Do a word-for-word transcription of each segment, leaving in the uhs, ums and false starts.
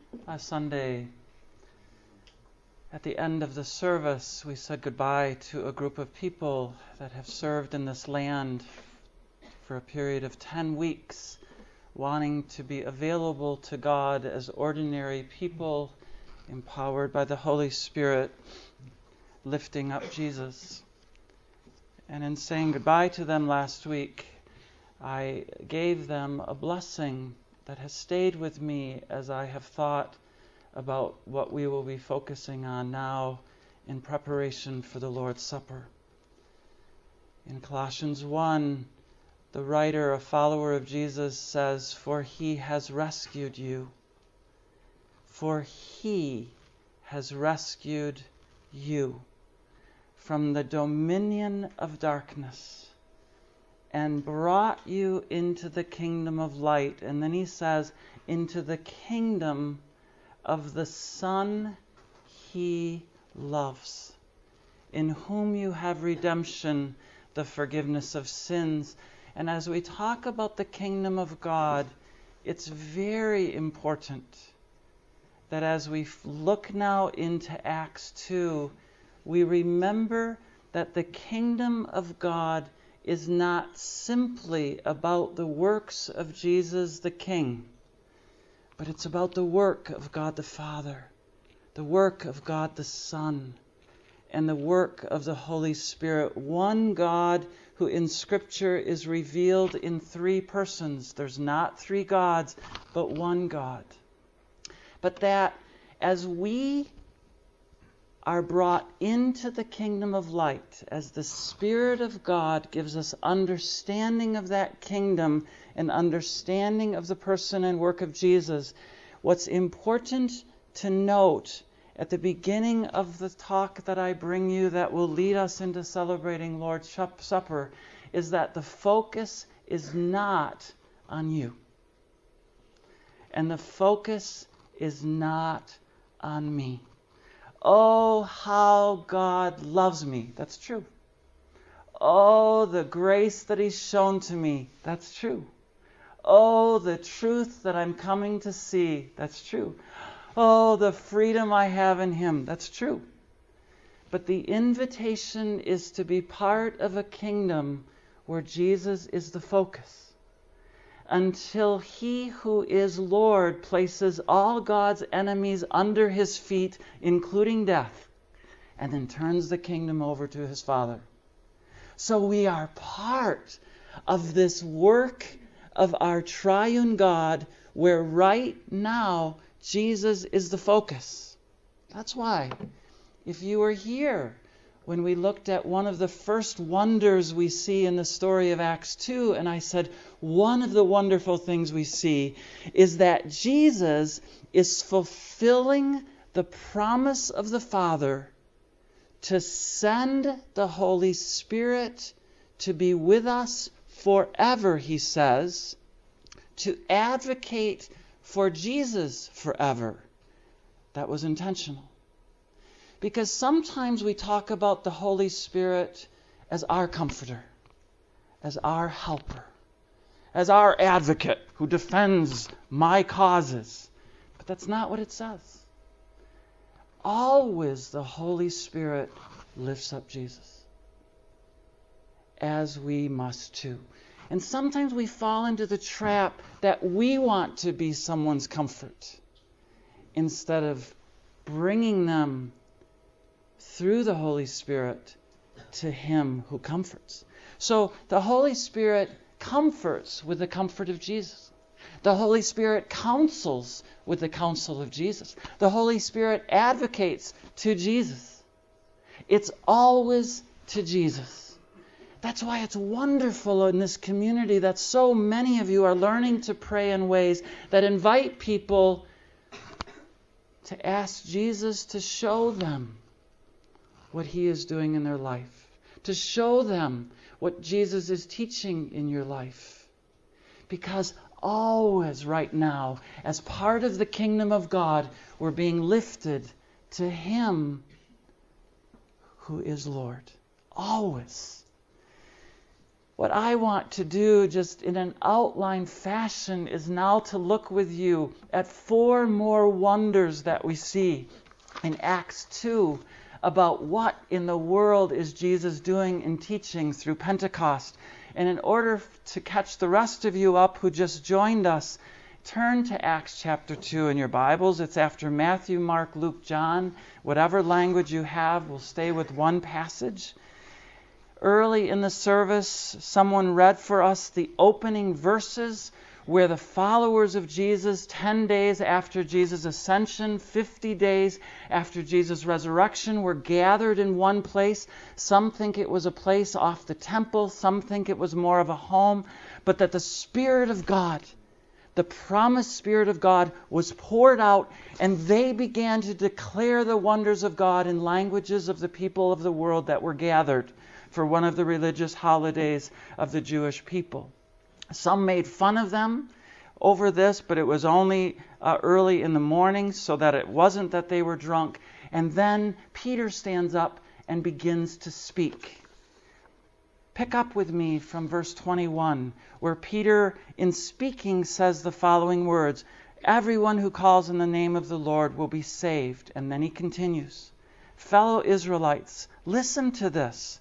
Last Sunday, at the end of the service, we said goodbye to a group of people that have served in this land for a period of ten weeks, wanting to be available to God as ordinary people, empowered by the Holy Spirit, lifting up Jesus. And in saying goodbye to them last week, I gave them a blessing that has stayed with me as I have thought about what we will be focusing on now in preparation for the Lord's Supper. In Colossians one, the writer, a follower of Jesus, says, "For he has rescued you. For he has rescued you from the dominion of darkness and brought you into the kingdom of light." And then he says, into the kingdom of the Son he loves, in whom you have redemption, the forgiveness of sins. And as we talk about the kingdom of God, it's very important that as we look now into Acts two, we remember that the kingdom of God is not simply about the works of Jesus the King, but it's about the work of God the Father, the work of God the Son, and the work of the Holy Spirit. One God who in Scripture is revealed in three persons. There's not three gods, but one God. But that as we are brought into the kingdom of light, as the Spirit of God gives us understanding of that kingdom and understanding of the person and work of Jesus, what's important to note at the beginning of the talk that I bring you that will lead us into celebrating Lord's Supper is that the focus is not on you. And the focus is not on me. Oh, how God loves me. That's true. Oh, the grace that He's shown to me. That's true. Oh, the truth that I'm coming to see. That's true. Oh, the freedom I have in Him. That's true. But the invitation is to be part of a kingdom where Jesus is the focus, until He who is Lord places all God's enemies under His feet, including death, and then turns the kingdom over to His Father. So we are part of this work of our triune God, where right now Jesus is the focus. That's why, if you were here when we looked at one of the first wonders we see in the story of Acts two, and I said one of the wonderful things we see is that Jesus is fulfilling the promise of the Father to send the Holy Spirit to be with us forever, He says, to advocate for Jesus forever. That was intentional. Because sometimes we talk about the Holy Spirit as our comforter, as our helper, as our advocate who defends my causes. But that's not what it says. Always the Holy Spirit lifts up Jesus, as we must too. And sometimes we fall into the trap that we want to be someone's comfort instead of bringing them through the Holy Spirit to Him who comforts. So the Holy Spirit comforts with the comfort of Jesus. The Holy Spirit counsels with the counsel of Jesus. The Holy Spirit advocates to Jesus. It's always to Jesus. That's why it's wonderful in this community that so many of you are learning to pray in ways that invite people to ask Jesus to show them what He is doing in their life, to show them what Jesus is teaching in your life. Because always right now, as part of the kingdom of God, we're being lifted to Him who is Lord. Always. What I want to do, just in an outline fashion, is now to look with you at four more wonders that we see in Acts two about what in the world is Jesus doing and teaching through Pentecost. And in order to catch the rest of you up who just joined us, turn to Acts chapter two in your Bibles. It's after Matthew, Mark, Luke, John. Whatever language you have, we'll stay with one passage. Early in the service, someone read for us the opening verses where the followers of Jesus, ten days after Jesus' ascension, fifty days after Jesus' resurrection, were gathered in one place. Some think it was a place off the temple. Some think it was more of a home. But that the Spirit of God, the promised Spirit of God, was poured out, and they began to declare the wonders of God in languages of the people of the world that were gathered for one of the religious holidays of the Jewish people. Some made fun of them over this, but it was only uh, early in the morning, so that it wasn't that they were drunk. And then Peter stands up and begins to speak. Pick up with me from verse twenty-one, where Peter, in speaking, says the following words, "Everyone who calls in the name of the Lord will be saved." And then he continues, "Fellow Israelites, listen to this.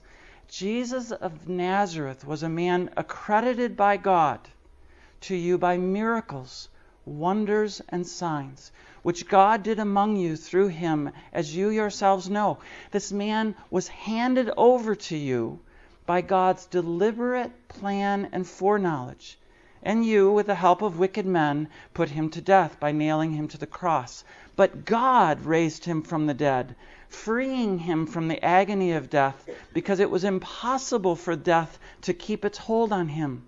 Jesus of Nazareth was a man accredited by God to you by miracles, wonders, and signs, which God did among you through him, as you yourselves know. This man was handed over to you by God's deliberate plan and foreknowledge. And you, with the help of wicked men, put him to death by nailing him to the cross. But God raised him from the dead, freeing him from the agony of death, because it was impossible for death to keep its hold on him.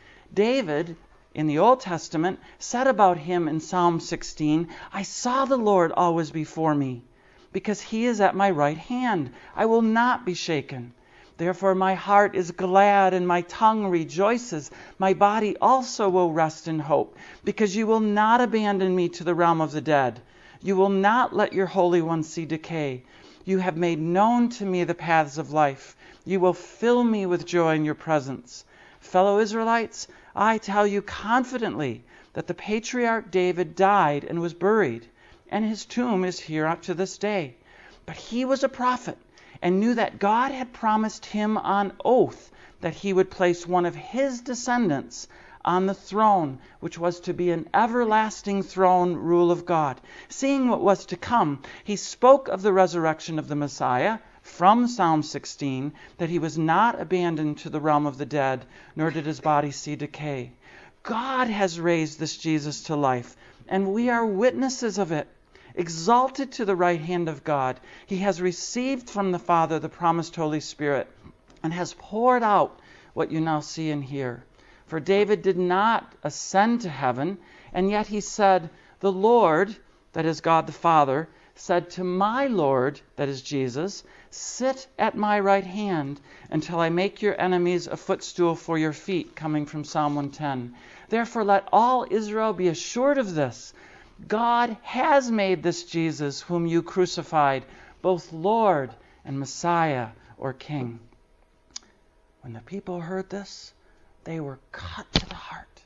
David, in the Old Testament, said about him in Psalm sixteen, 'I saw the Lord always before me. Because he is at my right hand, I will not be shaken. Therefore my heart is glad and my tongue rejoices. My body also will rest in hope, because you will not abandon me to the realm of the dead. You will not let your Holy One see decay. You have made known to me the paths of life. You will fill me with joy in your presence.' Fellow Israelites, I tell you confidently that the patriarch David died and was buried, and his tomb is here up to this day. But he was a prophet and knew that God had promised him on oath that he would place one of his descendants on the throne, which was to be an everlasting throne rule of God. Seeing what was to come, he spoke of the resurrection of the Messiah from Psalm sixteen, that he was not abandoned to the realm of the dead, nor did his body see decay. God has raised this Jesus to life, and we are witnesses of it. Exalted to the right hand of God, he has received from the Father the promised Holy Spirit, and has poured out what you now see and hear. For David did not ascend to heaven, and yet he said, 'The Lord,' that is God the Father, 'said to my Lord,' that is Jesus, 'sit at my right hand until I make your enemies a footstool for your feet,'" coming from Psalm one ten. "Therefore let all Israel be assured of this. God has made this Jesus, whom you crucified, both Lord and Messiah," or King. When the people heard this, they were cut to the heart,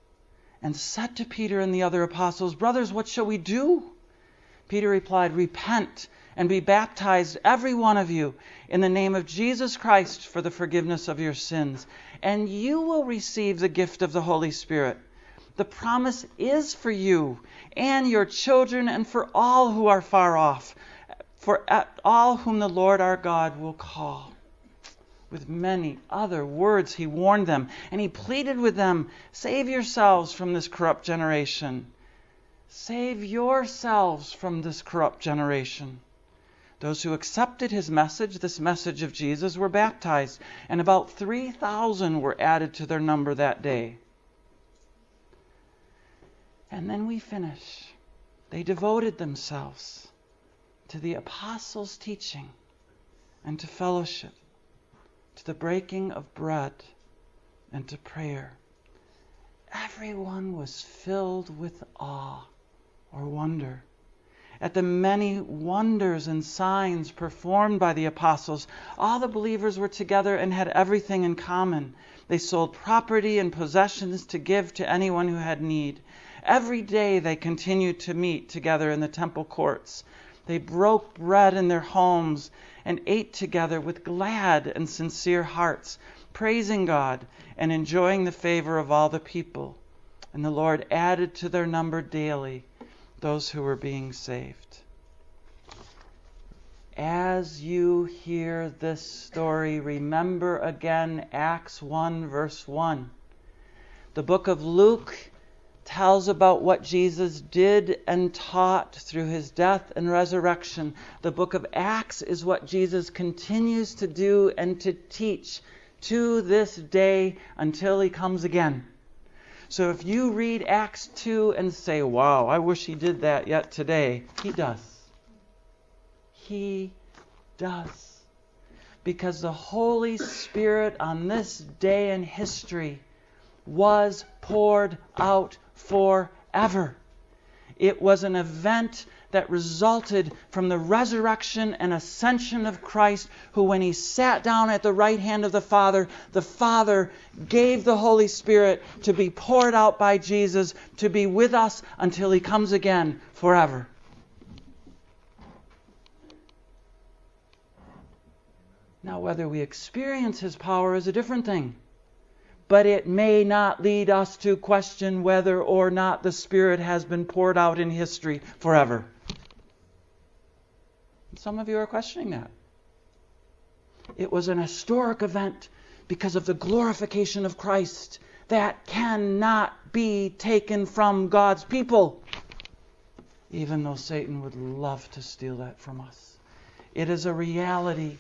and said to Peter and the other apostles, "Brothers, what shall we do?" Peter replied, "Repent and be baptized, every one of you, in the name of Jesus Christ for the forgiveness of your sins, and you will receive the gift of the Holy Spirit. The promise is for you and your children and for all who are far off, for all whom the Lord our God will call." With many other words he warned them, and he pleaded with them, "Save yourselves from this corrupt generation." Save yourselves from this corrupt generation. Those who accepted his message, this message of Jesus, were baptized, and about three thousand were added to their number that day. And then we finish. They devoted themselves to the apostles' teaching and to fellowship, to the breaking of bread and to prayer. Everyone was filled with awe or wonder at the many wonders and signs performed by the apostles. All the believers were together and had everything in common. They sold property and possessions to give to anyone who had need. Every day they continued to meet together in the temple courts. They broke bread in their homes and ate together with glad and sincere hearts, praising God and enjoying the favor of all the people. And the Lord added to their number daily those who were being saved. As you hear this story, remember again Acts one, verse one. The book of Luke tells about what Jesus did and taught through his death and resurrection. The book of Acts is what Jesus continues to do and to teach to this day until he comes again. So if you read Acts two and say, wow, I wish he did that yet today, he does. He does. Because the Holy Spirit on this day in history was poured out forever. It was an event that resulted from the resurrection and ascension of Christ, who when he sat down at the right hand of the Father, the Father gave the Holy Spirit to be poured out by Jesus to be with us until he comes again forever. Now, whether we experience his power is a different thing. But it may not lead us to question whether or not the Spirit has been poured out in history forever. Some of you are questioning that. It was an historic event because of the glorification of Christ that cannot be taken from God's people, even though Satan would love to steal that from us. It is a reality.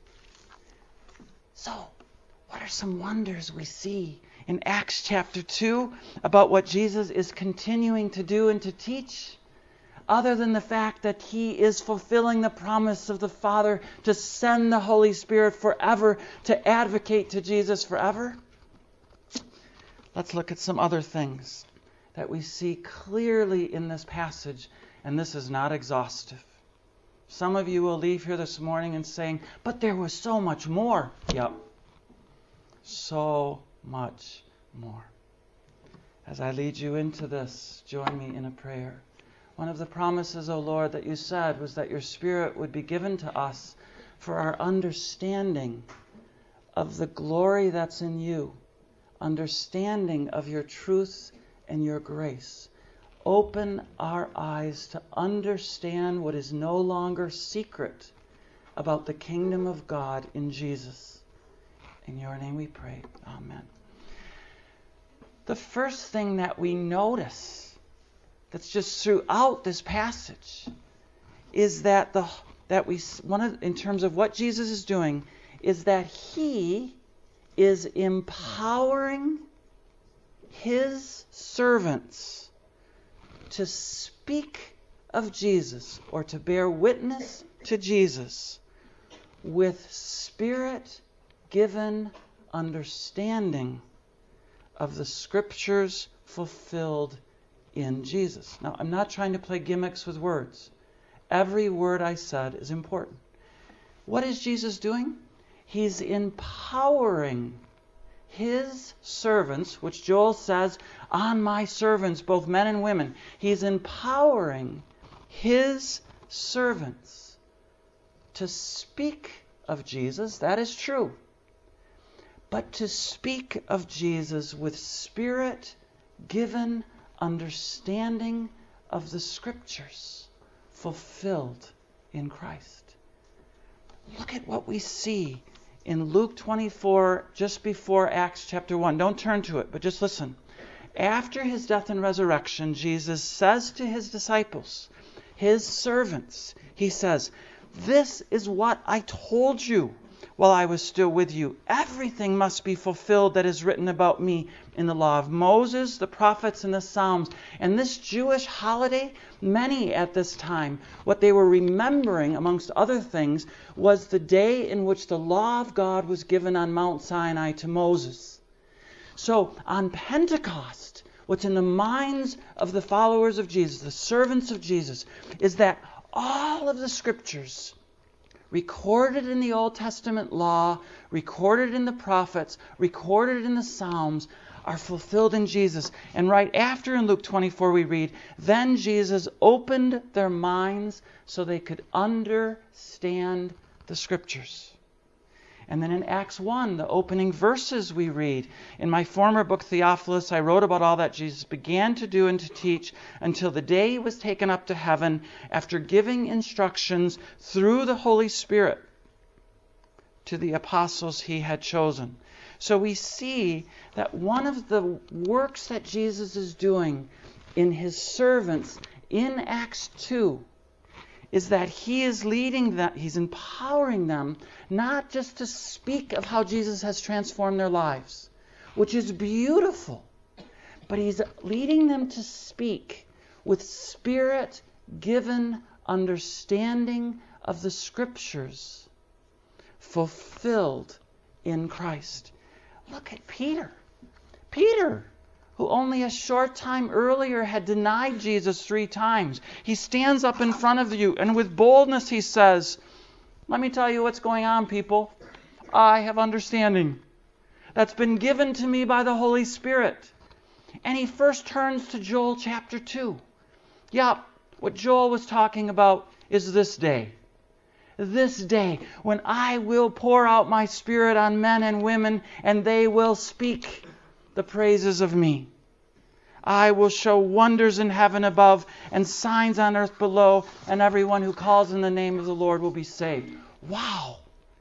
So, what are some wonders we see in Acts chapter two about what Jesus is continuing to do and to teach, other than the fact that he is fulfilling the promise of the Father to send the Holy Spirit forever to advocate to Jesus forever? Let's look at some other things that we see clearly in this passage, and this is not exhaustive. Some of you will leave here this morning and saying, but there was so much more. Yep. So much more. As I lead you into this, join me in a prayer. One of the promises, O Lord, that you said was that your Spirit would be given to us for our understanding of the glory that's in you, understanding of your truth and your grace. Open our eyes to understand what is no longer secret about the kingdom of God in Jesus. In your name we pray. Amen. The first thing that we notice that's just throughout this passage is that the that we one of in terms of what Jesus is doing is that he is empowering his servants to speak of Jesus or to bear witness to Jesus with Spirit-given understanding of the Scriptures fulfilled in Jesus. Now, I'm not trying to play gimmicks with words. Every word I said is important. What is Jesus doing? He's empowering his servants, which Joel says, on my servants, both men and women. He's empowering his servants to speak of Jesus. That is true. But to speak of Jesus with Spirit-given understanding of the Scriptures fulfilled in Christ. Look at what we see in Luke twenty-four, just before Acts chapter one. Don't turn to it, but just listen. After his death and resurrection, Jesus says to his disciples, his servants, he says, "This is what I told you while I was still with you. Everything must be fulfilled that is written about me in the law of Moses, the prophets, and the Psalms." And this Jewish holiday, many at this time, what they were remembering, amongst other things, was the day in which the law of God was given on Mount Sinai to Moses. So on Pentecost, what's in the minds of the followers of Jesus, the servants of Jesus, is that all of the Scriptures recorded in the Old Testament law, recorded in the prophets, recorded in the Psalms, are fulfilled in Jesus. And right after in Luke twenty-four we read, then Jesus opened their minds so they could understand the Scriptures. And then in Acts one, the opening verses we read, in my former book Theophilus, I wrote about all that Jesus began to do and to teach until the day he was taken up to heaven after giving instructions through the Holy Spirit to the apostles he had chosen. So we see that one of the works that Jesus is doing in his servants in Acts two is that he is leading them, he's empowering them not just to speak of how Jesus has transformed their lives, which is beautiful, but he's leading them to speak with Spirit-given understanding of the Scriptures fulfilled in Christ. Look at Peter. Peter, who only a short time earlier had denied Jesus three times. He stands up in front of you and with boldness he says, let me tell you what's going on, people. I have understanding that's been given to me by the Holy Spirit. And he first turns to Joel chapter two. Yep, what Joel was talking about is this day. This day, when I will pour out my Spirit on men and women, and they will speak the praises of me. I will show wonders in heaven above and signs on earth below, and everyone who calls in the name of the Lord will be saved. Wow!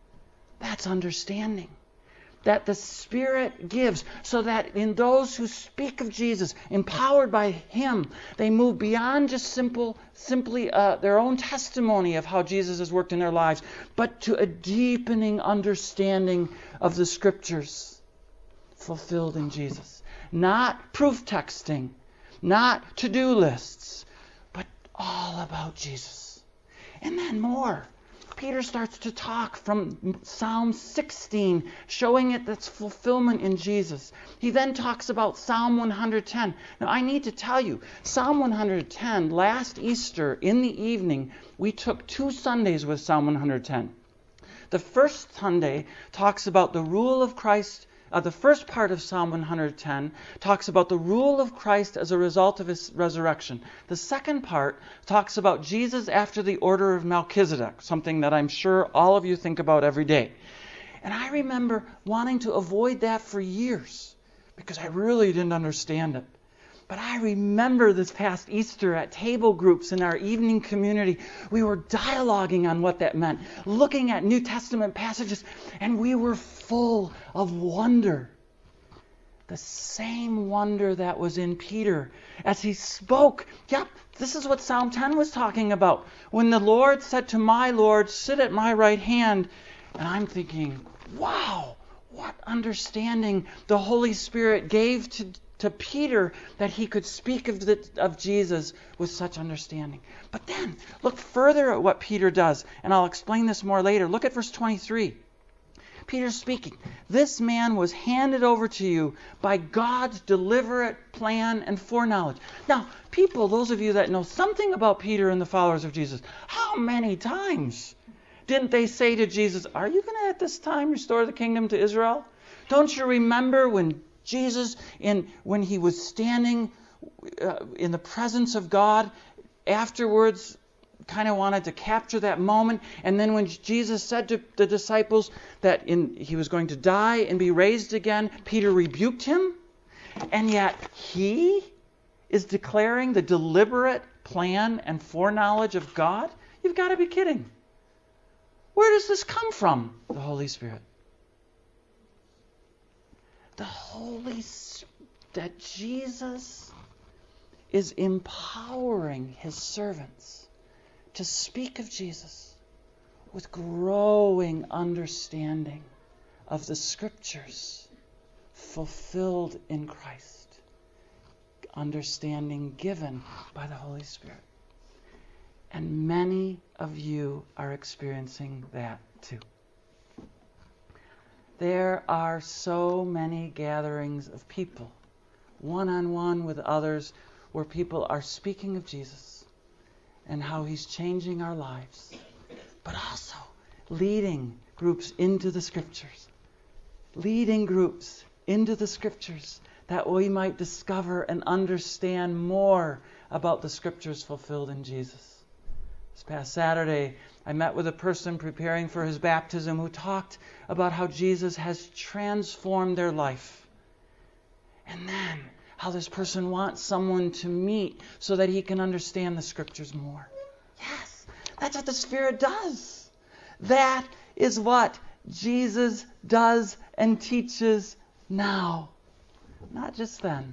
That's understanding. That the Spirit gives, so that in those who speak of Jesus, empowered by Him, they move beyond just simple, simply uh, their own testimony of how Jesus has worked in their lives, but to a deepening understanding of the Scriptures fulfilled in Jesus. Not proof texting, not to-do lists, but all about Jesus. And then more. Peter starts to talk from Psalm sixteen, showing it that's fulfillment in Jesus. He then talks about Psalm one hundred ten. Now, I need to tell you, Psalm one hundred ten, last Easter in the evening, we took two Sundays with Psalm one hundred ten. The first Sunday talks about the rule of Christ. Uh, the first part of Psalm one hundred ten talks about the rule of Christ as a result of His resurrection. The second part talks about Jesus after the order of Melchizedek, something that I'm sure all of you think about every day. And I remember wanting to avoid that for years because I really didn't understand it. But I remember this past Easter at table groups in our evening community, we were dialoguing on what that meant, looking at New Testament passages, and we were full of wonder. The same wonder that was in Peter as he spoke. Yep, this is what Psalm ten was talking about. When the Lord said to my Lord, sit at my right hand, and I'm thinking, wow, what understanding the Holy Spirit gave to to Peter that he could speak of, the, of Jesus with such understanding. But then, look further at what Peter does, and I'll explain this more later. Look at verse twenty-three. Peter's speaking. This man was handed over to you by God's deliberate plan and foreknowledge. Now, people, those of you that know something about Peter and the followers of Jesus, how many times didn't they say to Jesus, are you going to at this time restore the kingdom to Israel? Don't you remember when Jesus, in when he was standing uh, in the presence of God, afterwards kind of wanted to capture that moment. And then when Jesus said to the disciples that in, he was going to die and be raised again, Peter rebuked him. And yet he is declaring the deliberate plan and foreknowledge of God? You've got to be kidding. Where does this come from? The Holy Spirit. The Holy Spirit, that Jesus is empowering His servants to speak of Jesus with growing understanding of the Scriptures fulfilled in Christ. Understanding given by the Holy Spirit. And many of you are experiencing that too. There are so many gatherings of people, one-on-one with others, where people are speaking of Jesus and how He's changing our lives. But also, leading groups into the Scriptures. Leading groups into the Scriptures that we might discover and understand more about the Scriptures fulfilled in Jesus. This past Saturday, I met with a person preparing for his baptism who talked about how Jesus has transformed their life. And then how this person wants someone to meet so that he can understand the Scriptures more. Yes, that's what the Spirit does. That is what Jesus does and teaches now, not just then.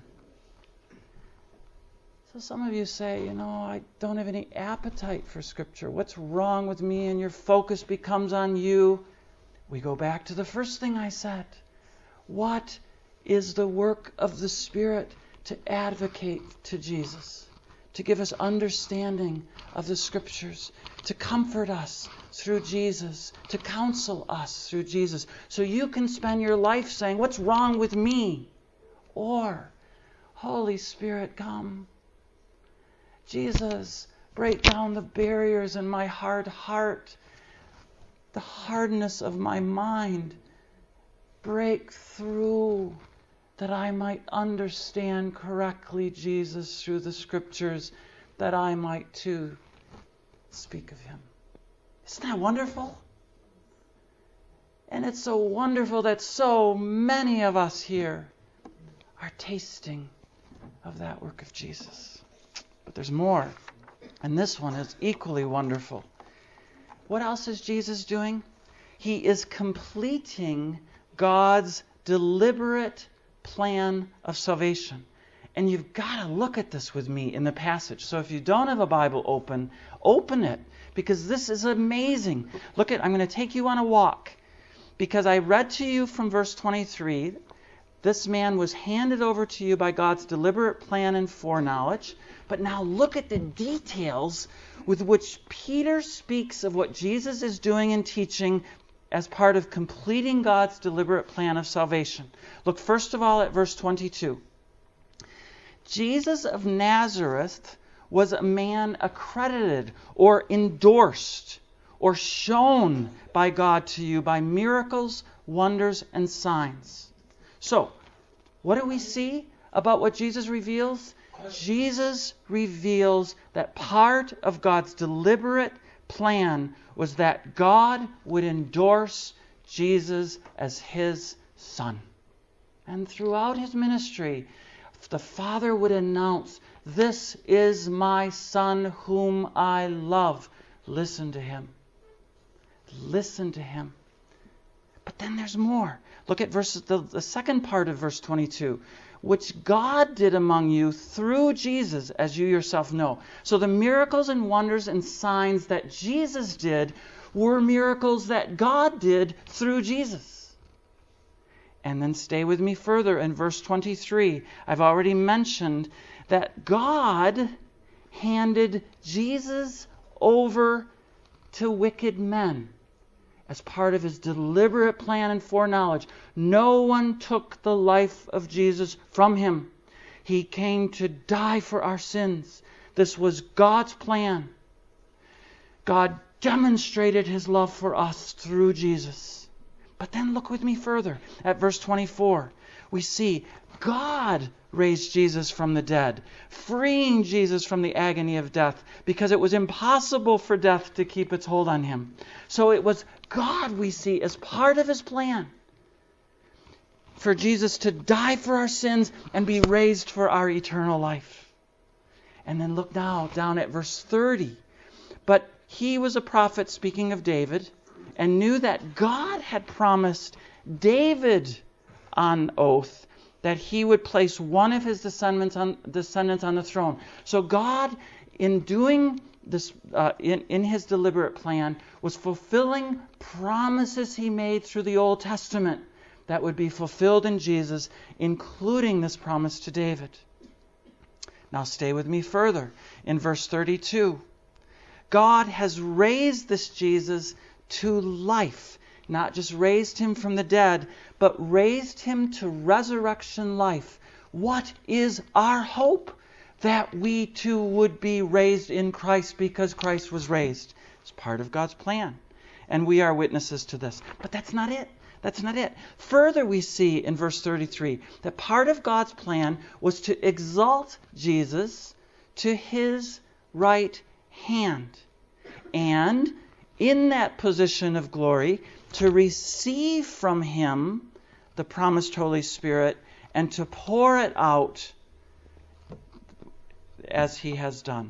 So some of you say, you know, I don't have any appetite for Scripture. What's wrong with me? And your focus becomes on you. We go back to the first thing I said. What is the work of the Spirit to advocate to Jesus, to give us understanding of the Scriptures, to comfort us through Jesus, to counsel us through Jesus, so you can spend your life saying, what's wrong with me? Or, Holy Spirit, come. Jesus, break down the barriers in my hard heart, the hardness of my mind. Break through that I might understand correctly Jesus through the Scriptures, that I might too speak of Him. Isn't that wonderful? And it's so wonderful that so many of us here are tasting of that work of Jesus. But there's more. And this one is equally wonderful. What else is Jesus doing? He is completing God's deliberate plan of salvation. And you've got to look at this with me in the passage. So if you don't have a Bible open, open it, because this is amazing. Look at, I'm going to take you on a walk, because I read to you from verse twenty-three, this man was handed over to you by God's deliberate plan and foreknowledge. But now look at the details with which Peter speaks of what Jesus is doing and teaching as part of completing God's deliberate plan of salvation. Look first of all at verse twenty-two. Jesus of Nazareth was a man accredited or endorsed or shown by God to you by miracles, wonders, and signs. So, what do we see about what Jesus reveals? Jesus reveals that part of God's deliberate plan was that God would endorse Jesus as His Son. And throughout His ministry, the Father would announce, "This is my Son whom I love. Listen to Him." Listen to Him. But then there's more. Look at verse, the, the second part of verse twenty-two. Which God did among you through Jesus, as you yourself know. So the miracles and wonders and signs that Jesus did were miracles that God did through Jesus. And then stay with me further in verse twenty-three. I've already mentioned that God handed Jesus over to wicked men as part of His deliberate plan and foreknowledge. No one took the life of Jesus from Him. He came to die for our sins. This was God's plan. God demonstrated His love for us through Jesus. But then look with me further at verse twenty-four. We see God raised Jesus from the dead, freeing Jesus from the agony of death, because it was impossible for death to keep its hold on Him. So it was God, we see, as part of His plan for Jesus to die for our sins and be raised for our eternal life. And then look now down at verse thirty. But he was a prophet, speaking of David, and knew that God had promised David on oath that He would place one of His descendants on, descendants on the throne. So God, in doing this, uh, in, in His deliberate plan, was fulfilling promises He made through the Old Testament that would be fulfilled in Jesus, including this promise to David. Now stay with me further in verse thirty-two. God has raised this Jesus to life. Not just raised Him from the dead, but raised Him to resurrection life. What is our hope? That we too would be raised in Christ because Christ was raised. It's part of God's plan. and we are witnesses to this. But that's not it. That's not it. Further, we see in verse thirty-three that part of God's plan was to exalt Jesus to his right hand. And in that position of glory, to receive from him the promised Holy Spirit and to pour it out as he has done.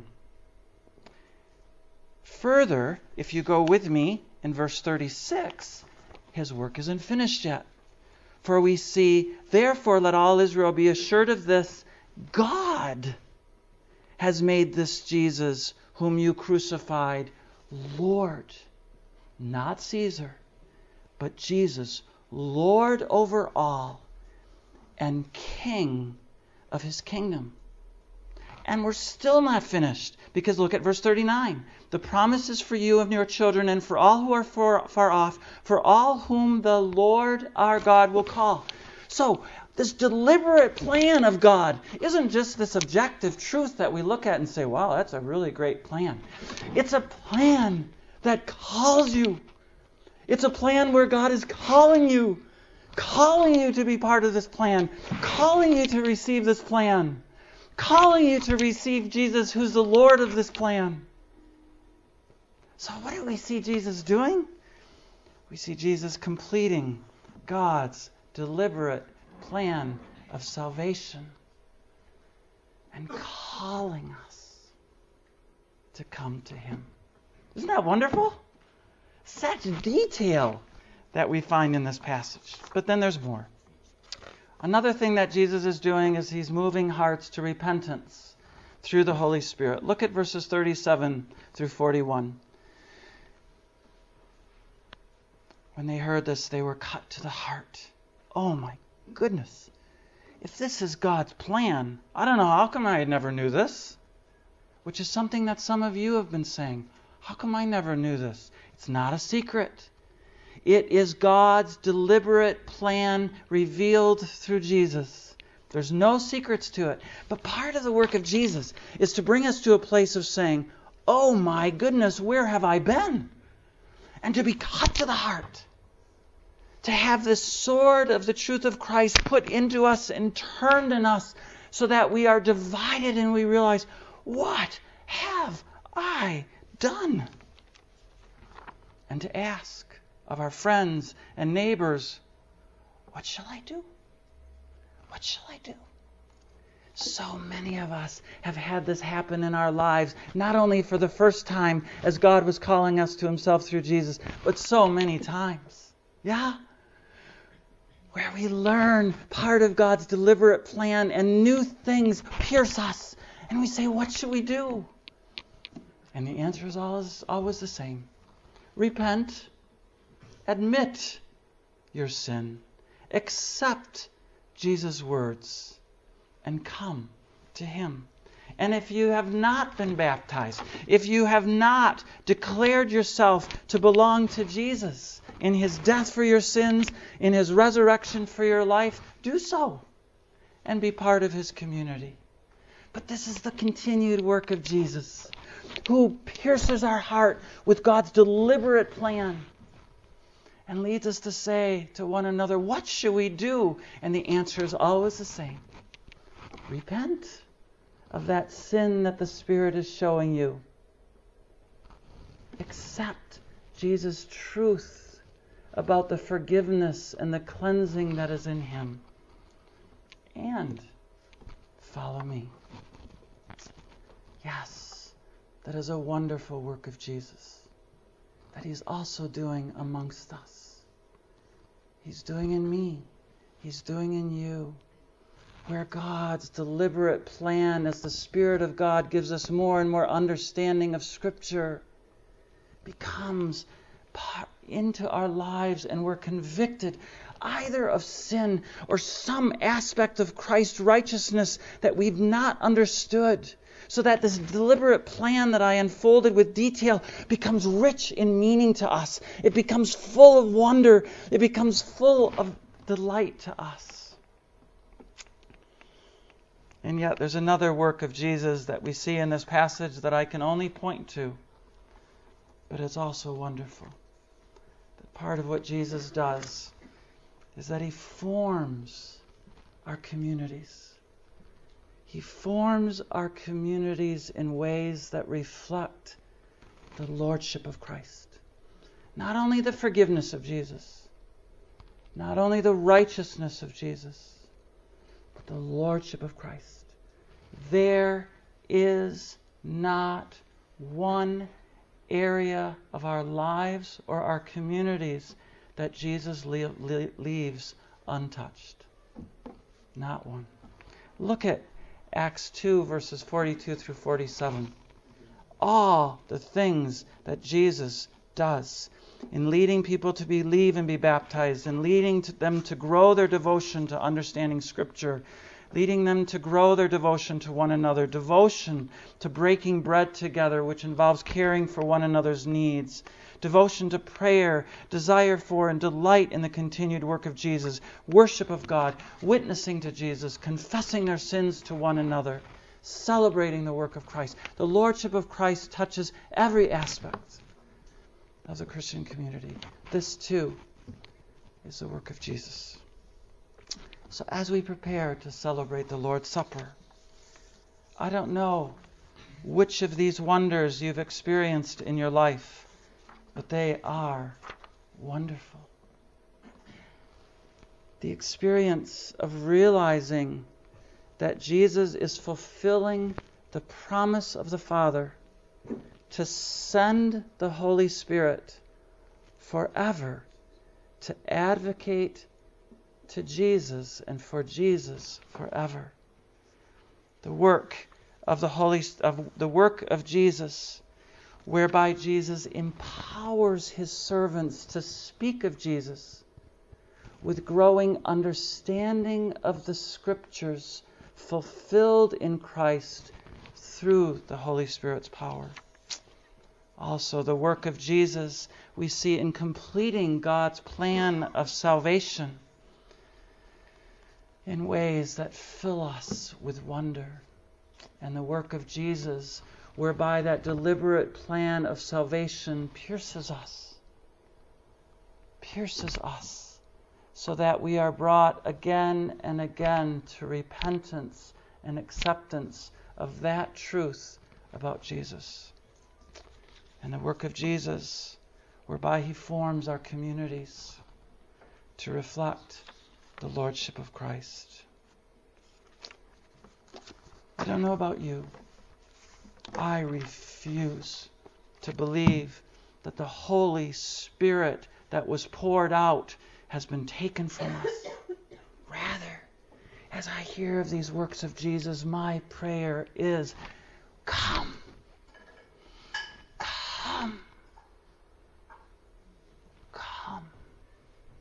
Further, if you go with me in verse thirty-six, his work isn't finished yet. For we see, therefore let all Israel be assured of this, God has made this Jesus, whom you crucified, Lord, not Caesar, but Jesus, Lord over all, and King of his kingdom. And we're still not finished, because look at verse thirty-nine. The promise is for you and your children, and for all who are far, far off, for all whom the Lord our God will call. So, this deliberate plan of God isn't just this objective truth that we look at and say, wow, that's a really great plan. It's a plan that calls you. It's a plan where God is calling you, calling you to be part of this plan, calling you to receive this plan, calling you to receive Jesus, who's the Lord of this plan. So what do we see Jesus doing? We see Jesus completing God's deliberate plan of salvation and calling us to come to him. Isn't that wonderful? Such detail that we find in this passage. But then there's more. Another thing that Jesus is doing is he's moving hearts to repentance through the Holy Spirit. Look at verses thirty-seven through forty-one. When they heard this, they were cut to the heart. Oh my goodness. If this is God's plan, I don't know, how come I never knew this? Which is something that some of you have been saying. How come I never knew this? It's not a secret. It is God's deliberate plan revealed through Jesus. There's no secrets to it. But part of the work of Jesus is to bring us to a place of saying, oh my goodness, where have I been? And to be cut to the heart. To have this sword of the truth of Christ put into us and turned in us so that we are divided and we realize, what have I done? And to ask of our friends and neighbors, what shall I do? What shall I do? So many of us have had this happen in our lives, not only for the first time as God was calling us to himself through Jesus, but so many times. Yeah? Where we learn part of God's deliberate plan and new things pierce us. And we say, what should we do? And the answer is always, always the same. Repent. Admit your sin. Accept Jesus' words. And come to him. And if you have not been baptized, if you have not declared yourself to belong to Jesus in his death for your sins, in his resurrection for your life, do so and be part of his community. But this is the continued work of Jesus, who pierces our heart with God's deliberate plan and leads us to say to one another, what should we do? And the answer is always the same. Repent of that sin that the Spirit is showing you. Accept Jesus' truth about the forgiveness and the cleansing that is in him. And follow me. Yes, that is a wonderful work of Jesus that he's also doing amongst us. He's doing in me. He's doing in you. Where God's deliberate plan, as the Spirit of God gives us more and more understanding of Scripture, becomes part into our lives, and we're convicted either of sin or some aspect of Christ's righteousness that we've not understood, so that this deliberate plan that I unfolded with detail becomes rich in meaning to us. It becomes full of wonder. It becomes full of delight to us. And yet there's another work of Jesus that we see in this passage that I can only point to, but it's also wonderful. that part of what Jesus does is that he forms our communities. He forms our communities in ways that reflect the lordship of Christ. Not only the forgiveness of Jesus, not only the righteousness of Jesus, but the lordship of Christ. There is not one area of our lives or our communities that Jesus le- le- leaves untouched. Not one. Look at Acts two, verses forty-two through forty-seven. All the things that Jesus does in leading people to believe and be baptized, in leading to them to grow their devotion to understanding Scripture, leading them to grow their devotion to one another, devotion to breaking bread together, which involves caring for one another's needs, devotion to prayer, desire for and delight in the continued work of Jesus, worship of God, witnessing to Jesus, confessing their sins to one another, celebrating the work of Christ. The lordship of Christ touches every aspect of the Christian community. This too is the work of Jesus. So as we prepare to celebrate the Lord's Supper, I don't know which of these wonders you've experienced in your life, but they are wonderful. The experience of realizing that Jesus is fulfilling the promise of the Father to send the Holy Spirit forever to advocate to Jesus and for Jesus forever. The work of the Holy of the work of Jesus, whereby Jesus empowers his servants to speak of Jesus with growing understanding of the Scriptures fulfilled in Christ through the Holy Spirit's power. Also, the work of Jesus we see in completing God's plan of salvation in ways that fill us with wonder. And the work of Jesus, whereby that deliberate plan of salvation pierces us, pierces us, so that we are brought again and again to repentance and acceptance of that truth about Jesus. And the work of Jesus, whereby he forms our communities to reflect the lordship of Christ. I don't know about you. I refuse to believe that the Holy Spirit that was poured out has been taken from us. Rather, as I hear of these works of Jesus, my prayer is, come,